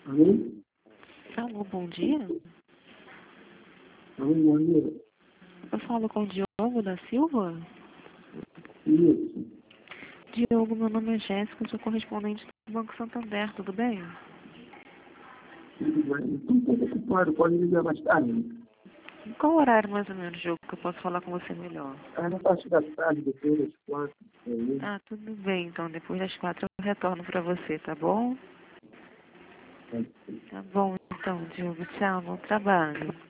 Alô? Alô, bom dia. Alô, bom dia. Eu falo com o Diogo da Silva. Isso. Diogo, meu nome é Jéssica, eu sou correspondente do Banco Santander, tudo bem? Tudo bem. Estou um pouco ocupado, pode me ligar mais tarde. Qual horário mais ou menos, Diogo, que eu posso falar com você melhor? Na parte da tarde, depois das 4. Ah, tudo bem, então depois das 4 eu retorno pra você, tá bom? Tá bom, então, Diogo, tchau, bom trabalho.